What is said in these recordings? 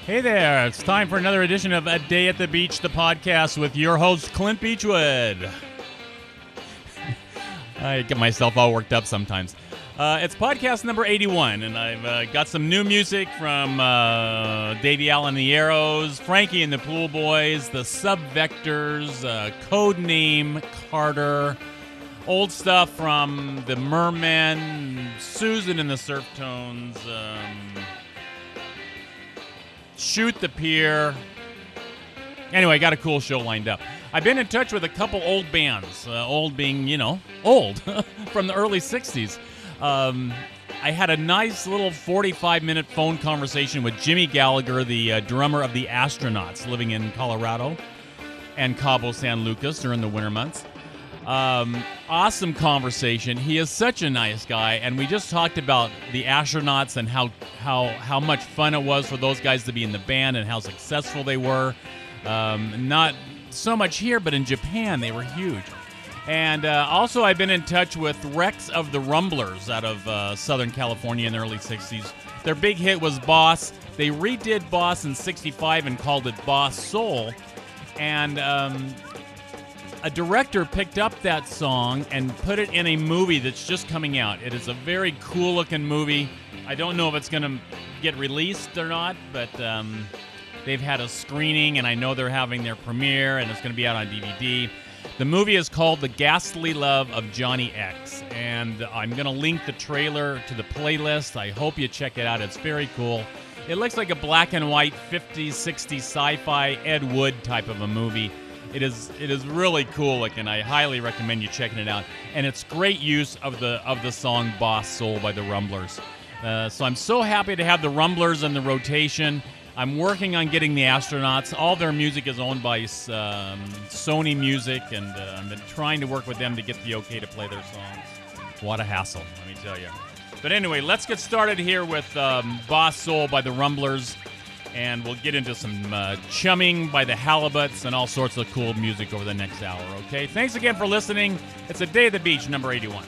Hey there, it's time for another edition of A Day at the Beach, the podcast with your host, Clint Beachwood. I get myself all worked up sometimes. It's podcast number 81, and I've got some new music from Davey Allen and the Arrows, Frankie and the Pool Boys, the Subvectors, Codename Carter, old stuff from the Mermen, Susan and the Surf Tones, Shoot the Pier. Anyway, I got a cool show lined up. I've been in touch with a couple old bands, old being, old, from the early 60s. I had a nice little 45-minute phone conversation with Jimmy Gallagher, the drummer of the Astronauts, living in Colorado and Cabo San Lucas during the winter months. Awesome conversation. He is such a nice guy, and we just talked about the Astronauts and how much fun it was for those guys to be in the band and how successful they were. Not so much here, but in Japan they were huge. And also I've been in touch with Rex of the Rumblers out of Southern California in the early 60s. Their big hit was Boss. They redid Boss in 65 and called it Boss Soul. And a director picked up that song and put it in a movie that's just coming out. It is a very cool-looking movie. I don't know if it's going to get released or not, but they've had a screening, and I know they're having their premiere, and it's going to be out on DVD. The movie is called The Ghastly Love of Johnny X, and I'm going to link the trailer to the playlist. I hope you check it out. It's very cool. It looks like a black and white 50s, 60s sci-fi Ed Wood type of a movie. It is really cool looking. I highly recommend you checking it out. And it's great use of the song Boss Soul by the Rumblers. So I'm so happy to have the Rumblers in the rotation. I'm working on getting the Astronauts. All their music is owned by Sony Music, and I've been trying to work with them to get the okay to play their songs. What a hassle, let me tell you. But anyway, let's get started here with Boss Soul by the Rumblers, and we'll get into some chumming by the Halibuts and all sorts of cool music over the next hour, okay? Thanks again for listening. It's A Day at the Beach, number 81.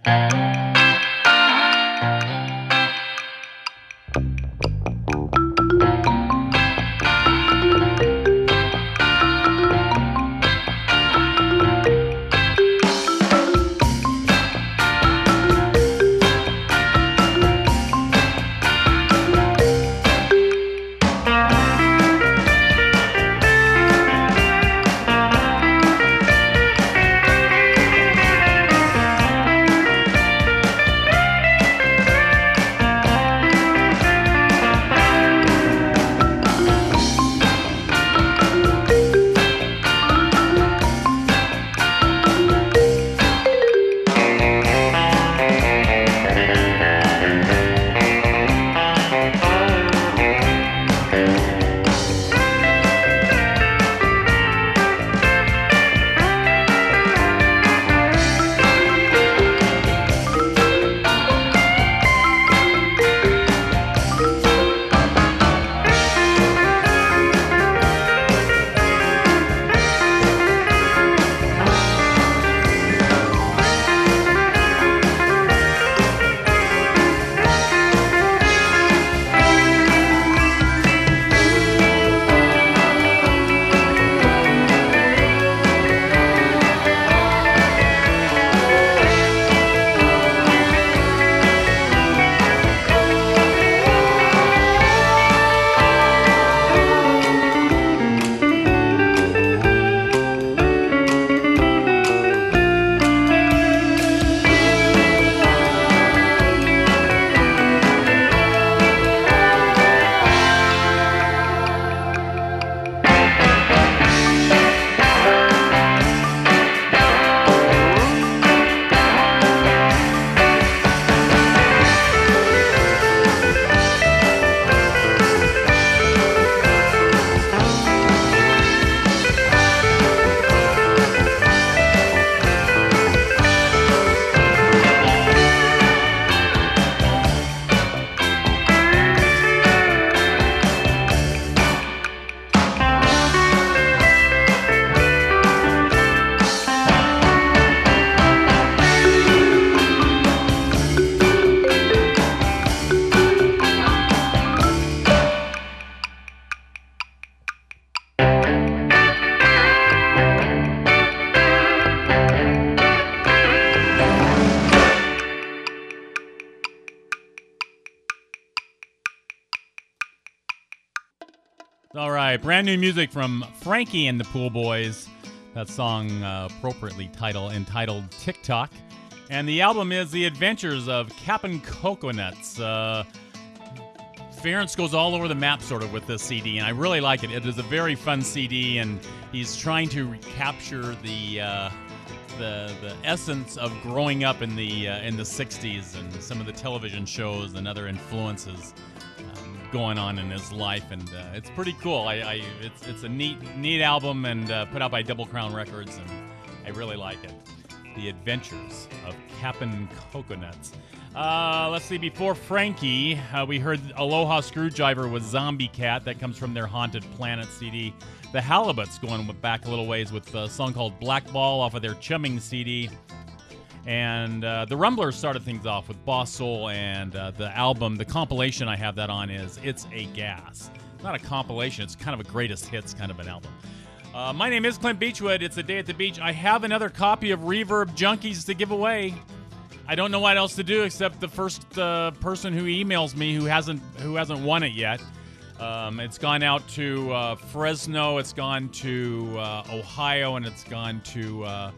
All right, brand new music from Frankie and the Pool Boys. That song appropriately entitled TikTok. And the album is The Adventures of Cap'n Coconuts. Ference goes all over the map sort of with this CD, and I really like it. It is a very fun CD, and he's trying to recapture the essence of growing up in the 60s and some of the television shows and other influences going on in his life, and it's pretty cool. It's a neat album, and put out by Double Crown Records, and I really like it. The Adventures of Cap'n Coconuts. Let's see, before Frankie, we heard Aloha Screwdriver with Zombie Cat. That comes from their Haunted Planet CD. The Halibuts going back a little ways with a song called Black Ball off of their Chumming CD. And the Rumblers started things off with Boss Soul, and the album, the compilation I have that on is It's a Gas. Not a compilation, it's kind of a greatest hits kind of an album. My name is Clint Beechwood. It's a day at the beach. I have another copy of Reverb Junkies to give away. I don't know what else to do except the first person who emails me who hasn't won it yet. It's gone out to Fresno, it's gone to Ohio, and it's gone to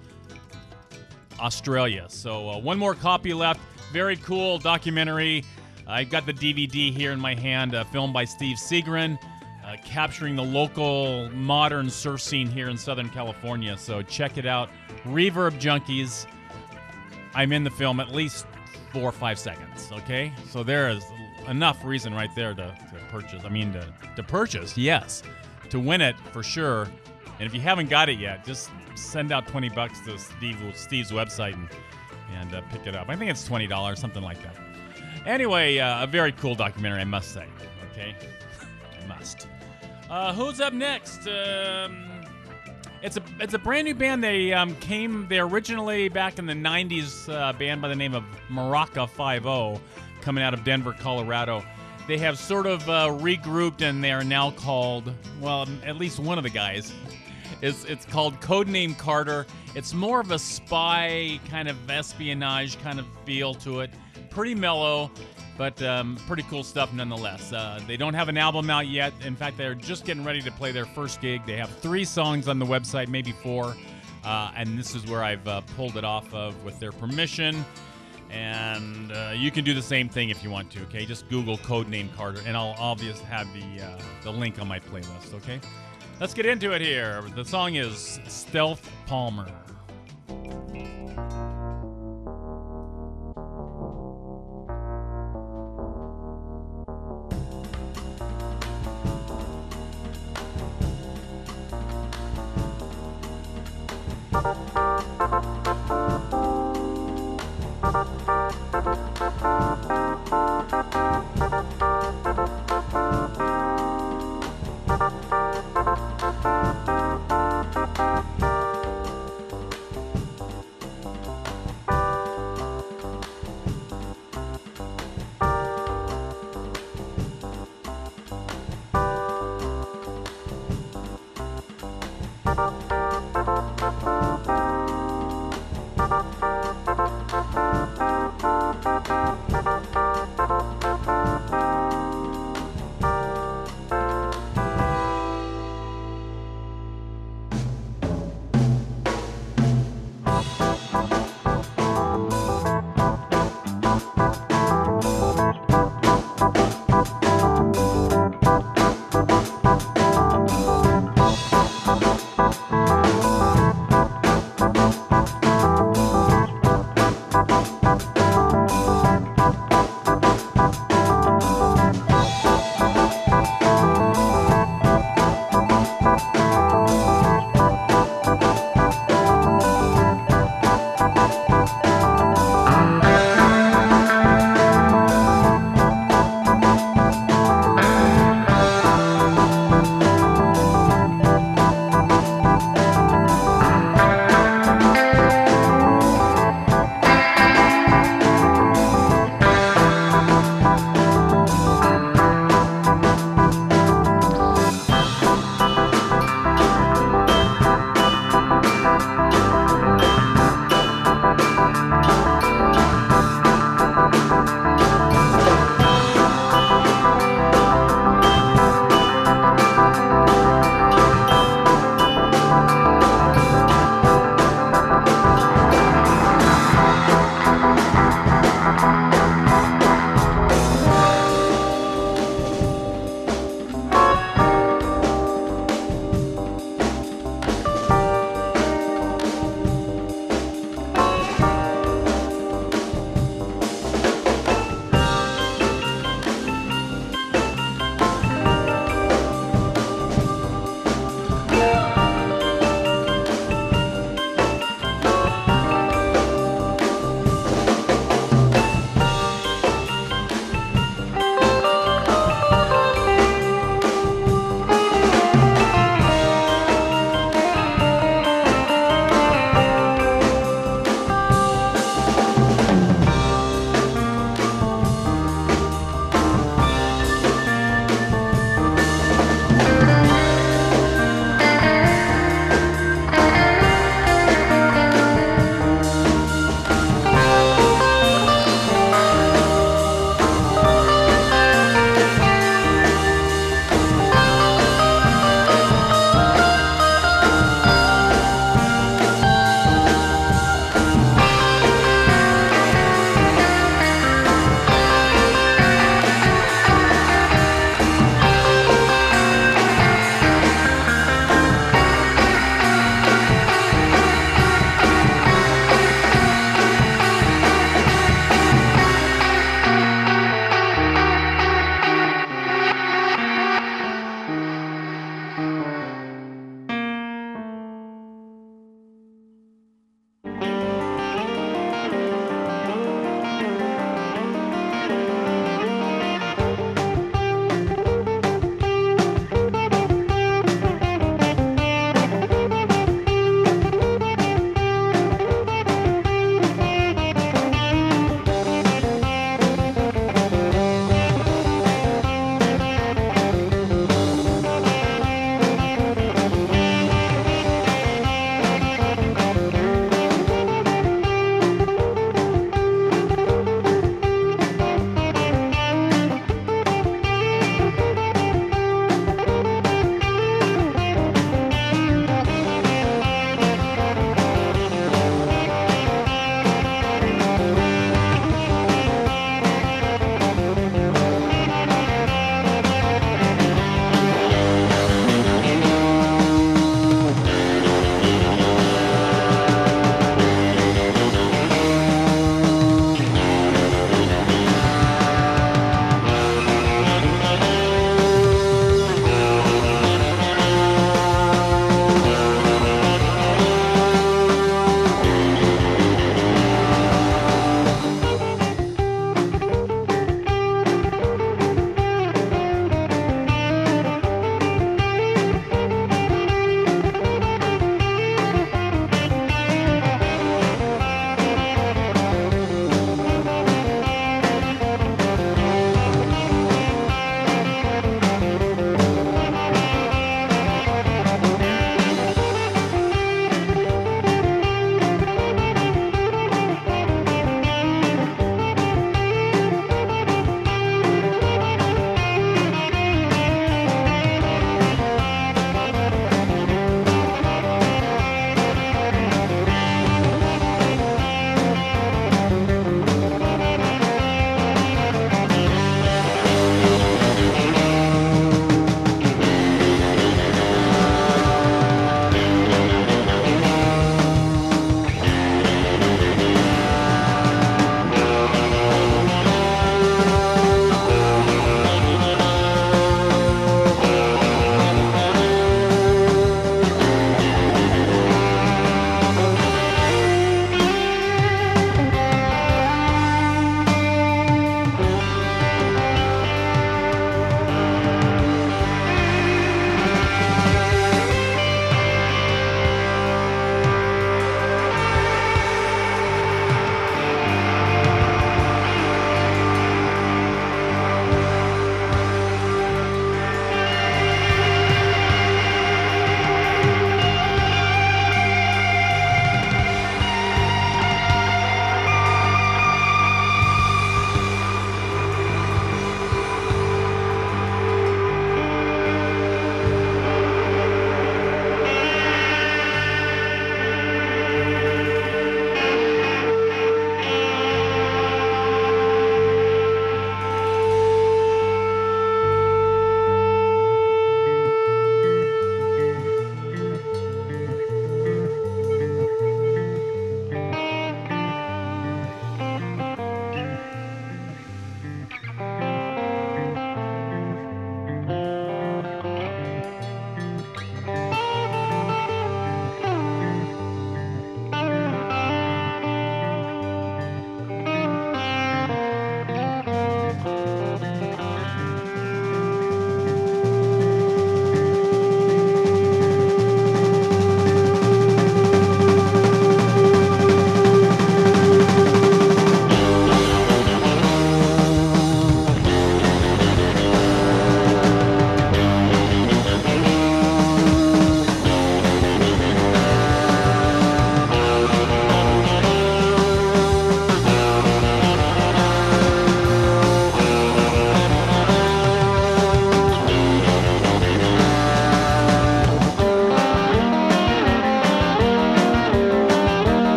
Australia. So one more copy left. Very cool documentary. I've got the DVD here in my hand, filmed by Steve Seagren, capturing the local modern surf scene here in Southern California. So check it out. Reverb Junkies. I'm in the film at least 4 or 5 seconds, okay? So there is enough reason right there to purchase. I mean, to purchase, yes. To win it, for sure. And if you haven't got it yet, just send out $20 to Steve's website and pick it up. I think it's $20, something like that. Anyway, a very cool documentary, I must say. Okay? I must. Who's up next? It's a brand new band. They originally back in the 90s, band by the name of Maraca 5-0, coming out of Denver, Colorado. They have sort of regrouped, and they are now called, well, at least one of the guys it's called Codename Carter. It's more of a spy kind of espionage kind of feel to it. Pretty mellow, but pretty cool stuff nonetheless. They don't have an album out yet. In fact, they're just getting ready to play their first gig. They have 3 songs on the website, maybe 4, and this is where I've pulled it off of with their permission. And you can do the same thing if you want to, okay? Just Google Codename Carter, and I'll obviously have the link on my playlist, okay? Let's get into it here. The song is Stealth Palmer.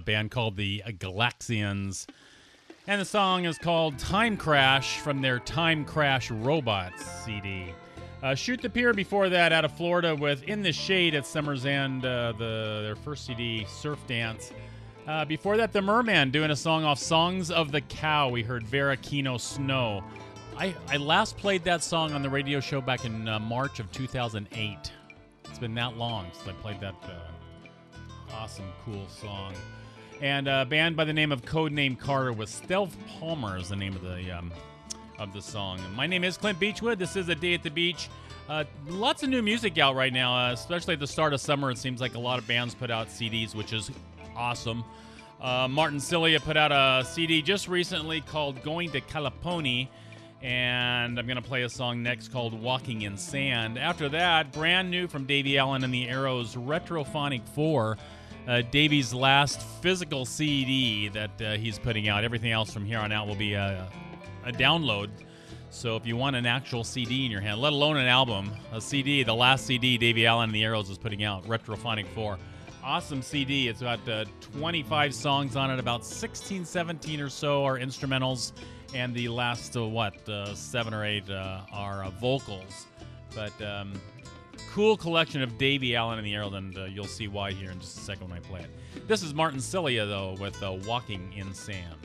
band called the Galaxians. And the song is called Time Crash from their Time Crash Robots CD. Shoot the Pier before that out of Florida with In the Shade at Summer's End, their first CD, Surf Dance. Before that, The Merman doing a song off Songs of the Cow. We heard Vera Kino Snow. I last played that song on the radio show back in March of 2008. It's been that long since I played that awesome, cool song. And a band by the name of Codename Carter with Stealth Palmer is the name of the song. My name is Clint Beechwood. This is A Day at the Beach. Lots of new music out right now, especially at the start of summer. It seems like a lot of bands put out CDs, which is awesome. Martin Cilia put out a CD just recently called Going to Caliponi, and I'm going to play a song next called Walking in Sand. After that, brand new from Davey Allen and the Arrows, Retrophonic 4, Davey's last physical CD that he's putting out. Everything else from here on out will be a download. So if you want an actual CD in your hand, let alone an album, a CD, the last CD Davey Allen and the Arrows is putting out, Retrophonic 4. Awesome CD. It's about 25 songs on it, about 16, 17 or so are instrumentals, and the last, 7 or 8 are vocals. But cool collection of Davey Allen and the Arrows, and you'll see why here in just a second when I play it. This is Martin Cilia, though, with Walking in Sand.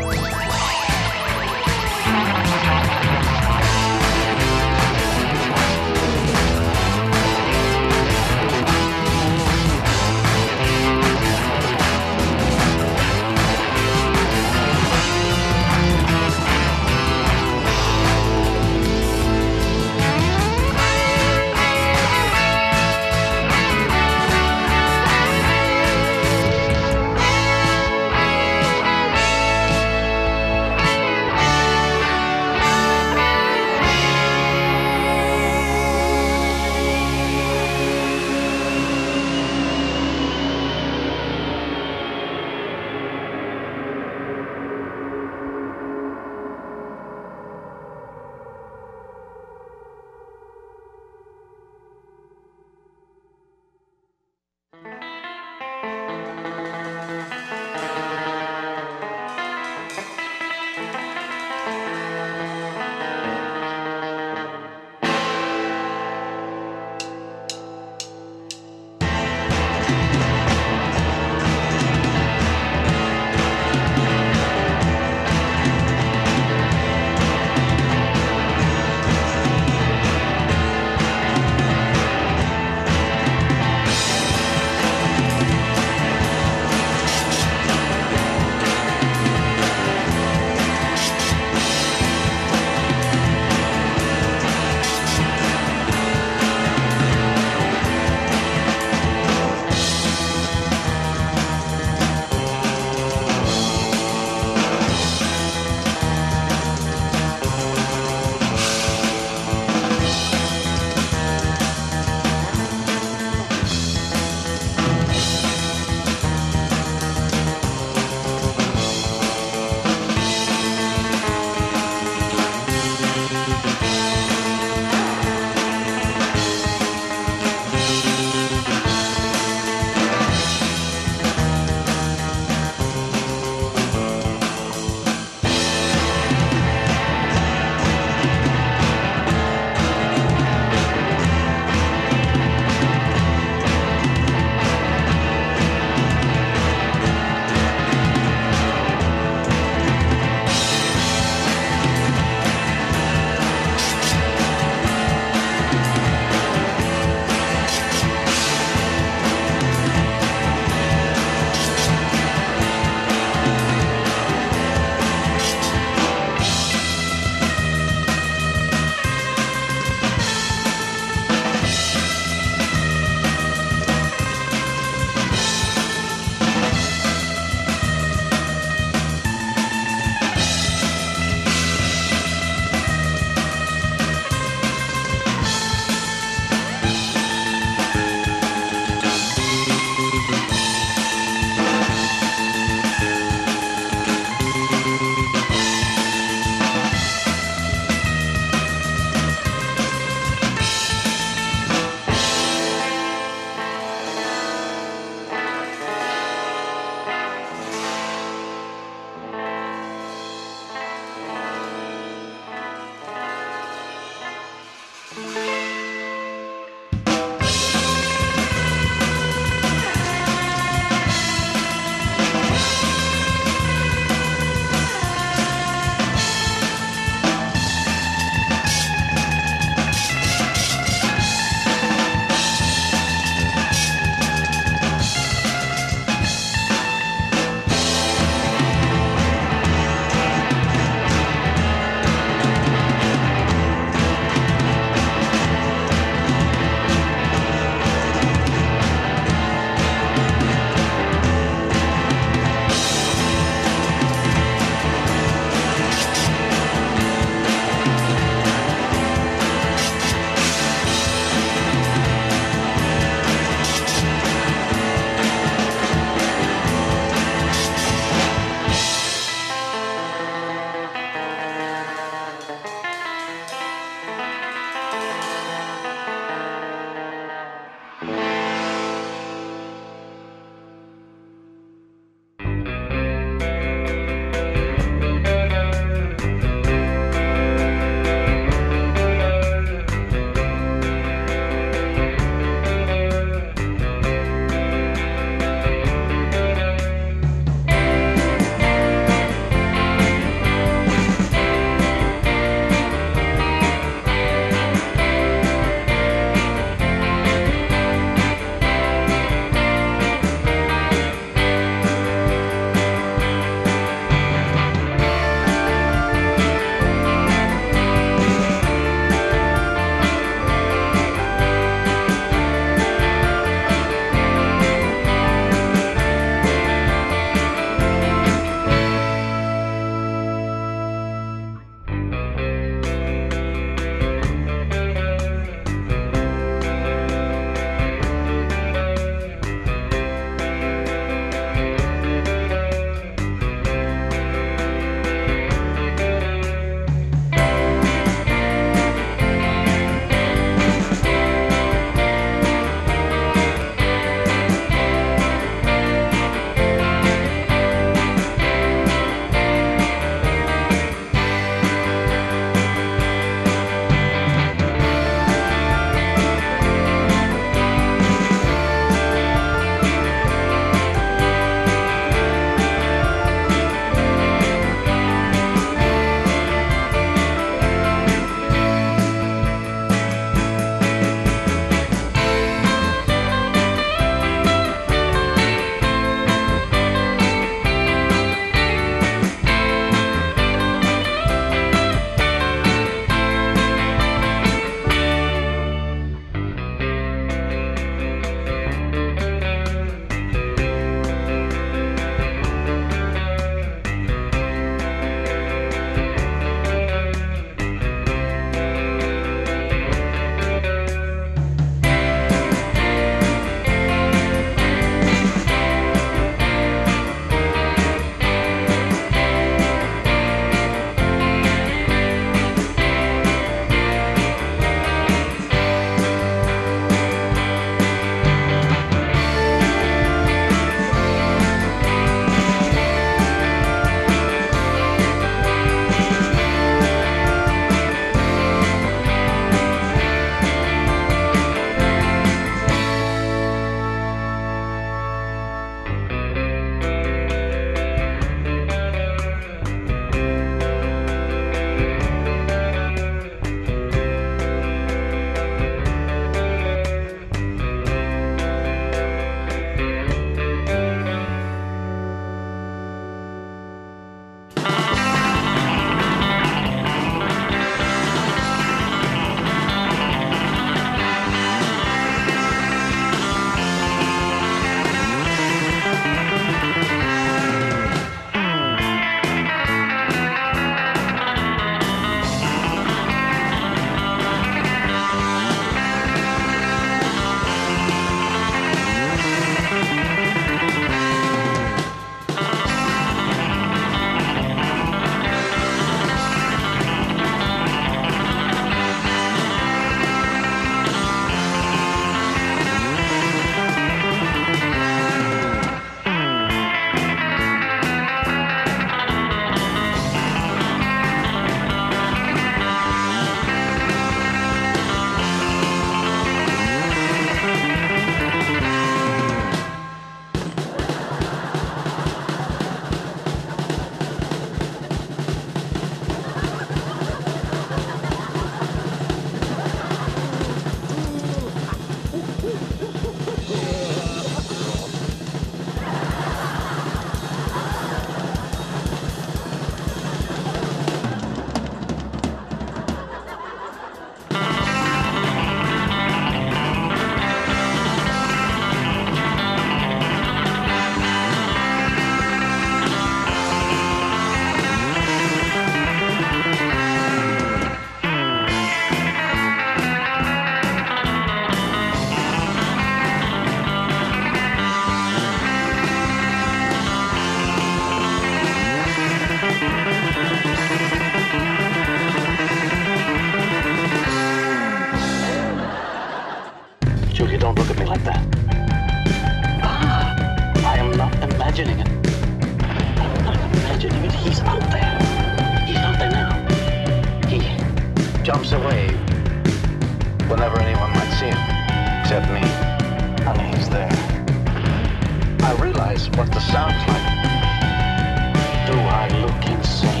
moves away whenever anyone might see him, except me. And he's there. I realize what this sounds like. Do I look insane?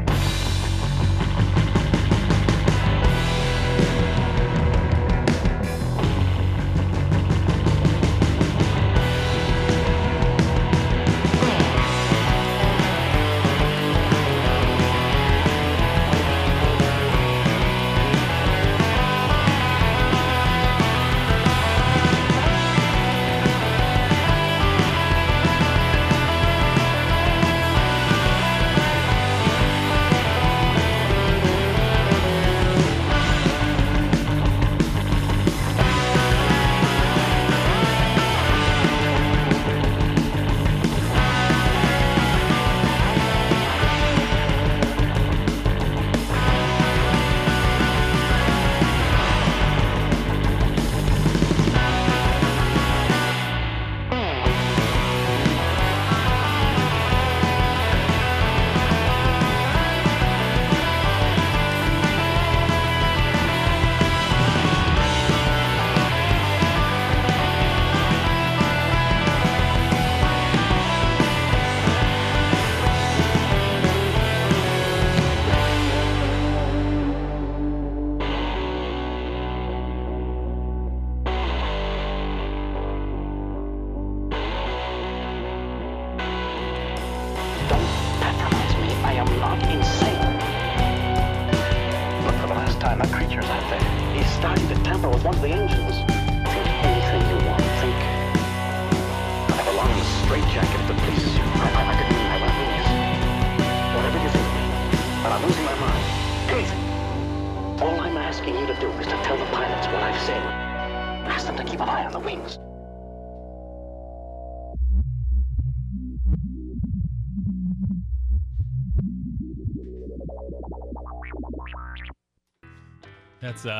That's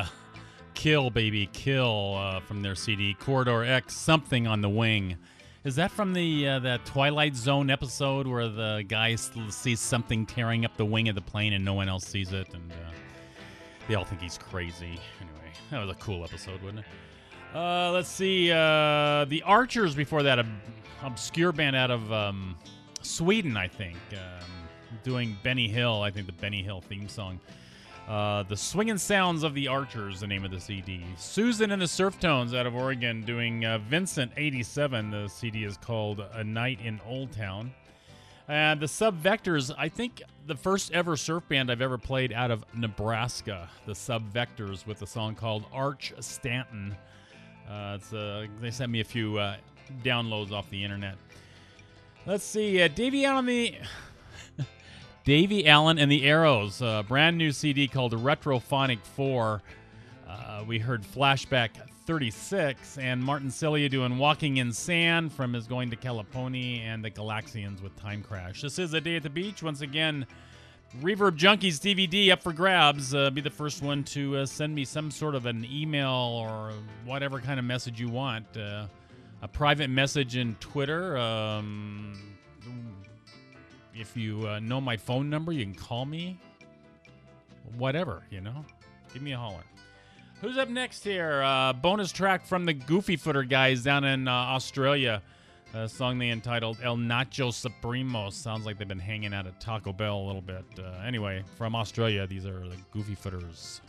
Kill, Baby, Kill from their CD, Corridor X, Something on the Wing. Is that from the that Twilight Zone episode where the guy sees something tearing up the wing of the plane and no one else sees it? And they all think he's crazy. Anyway, that was a cool episode, wasn't it? Let's see. The Archers before that, an obscure band out of Sweden, I think, doing Benny Hill, I think the Benny Hill theme song. The Swingin' Sounds of the Archers, the name of the CD. Susan and the Surftones out of Oregon doing Vincent 87. The CD is called A Night in Old Town. And the Subvectors, I think the first ever surf band I've ever played out of Nebraska. The Subvectors with a song called Arch Stanton. They sent me a few downloads off the internet. Let's see, Davey Allen and the Arrows, a brand new CD called Retrophonic 4. We heard Flashback 36, and Martin Cilia doing Walking in Sand from his Going to Caliponi, and the Galaxians with Time Crash. This is A Day at the Beach. Once again, Reverb Junkies DVD up for grabs. Be the first one to send me some sort of an email or whatever kind of message you want. A private message in Twitter. If you know my phone number, you can call me. Whatever, Give me a holler. Who's up next here? Bonus track from the Goofy Footer guys down in Australia. A song they entitled El Nacho Supremo. Sounds like they've been hanging out at Taco Bell a little bit. Anyway, from Australia, these are the Goofy Footers.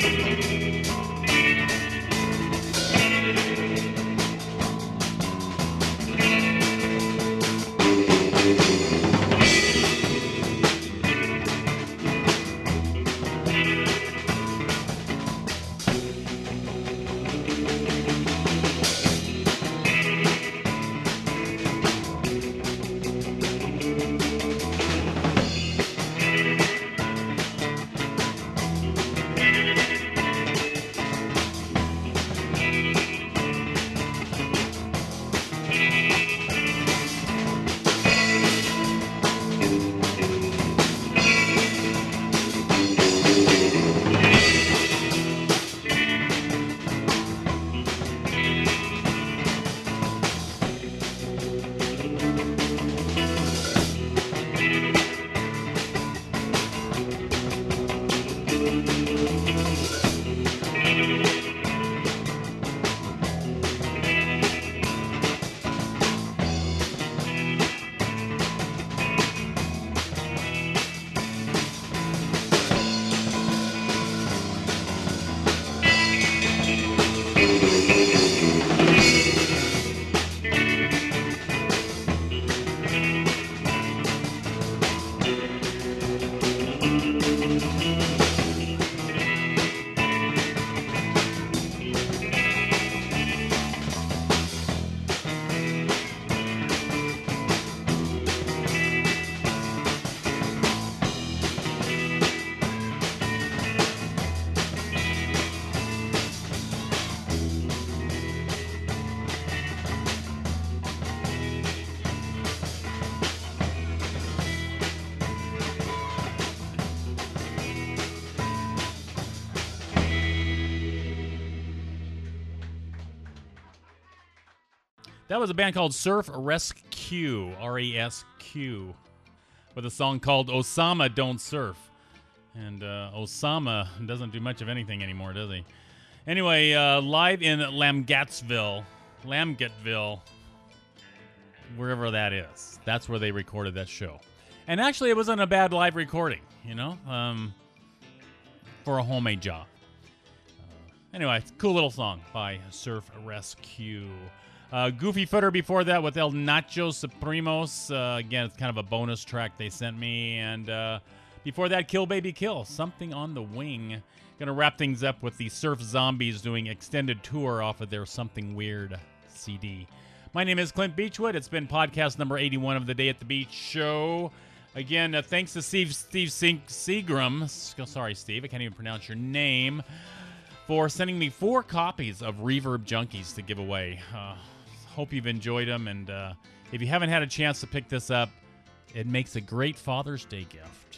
That was a band called Surf Rescue, R-E-S-Q, with a song called Osama Don't Surf. And Osama doesn't do much of anything anymore, does he? Anyway, live in Lamgatville, wherever that is. That's where they recorded that show. And actually, it wasn't a bad live recording, you know, for a homemade job. Anyway, cool little song by Surf Rescue. Goofy Footer before that with El Nacho Supremos. Again, it's kind of a bonus track they sent me. And before that, Kill Baby Kill, Something on the Wing. Going to wrap things up with the Surf Zombies doing extended tour off of their Something Weird CD. My name is Clint Beechwood. It's been podcast number 81 of the Day at the Beach show. Again, thanks to Steve Seagram. Sorry, Steve, I can't even pronounce your name. For sending me 4 copies of Reverb Junkies to give away. Hope you've enjoyed them, and if you haven't had a chance to pick this up, it makes a great Father's Day gift.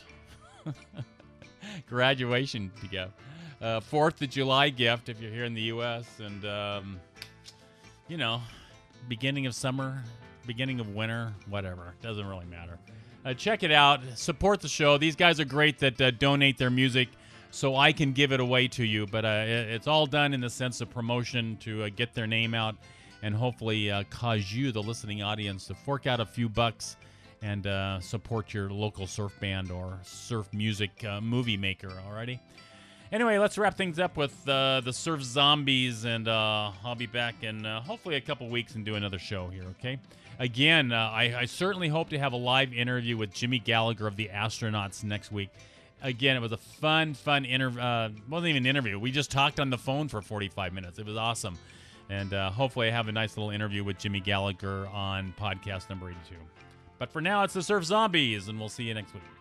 Graduation gift. 4th of July gift if you're here in the U.S., and, you know, beginning of summer, beginning of winter, whatever. Doesn't really matter. Check it out. Support the show. These guys are great that donate their music so I can give it away to you, but it's all done in the sense of promotion to get their name out and hopefully cause you, the listening audience, to fork out a few bucks and support your local surf band or surf music movie maker, alrighty? Anyway, let's wrap things up with the Surf Zombies, and I'll be back in hopefully a couple weeks and do another show here, okay? Again, I certainly hope to have a live interview with Jimmy Gallagher of the Astronauts next week. Again, it was a fun interview. Wasn't even an interview. We just talked on the phone for 45 minutes. It was awesome. And hopefully I have a nice little interview with Jimmy Gallagher on podcast number 82. But for now, it's the Surf Zombies, and we'll see you next week.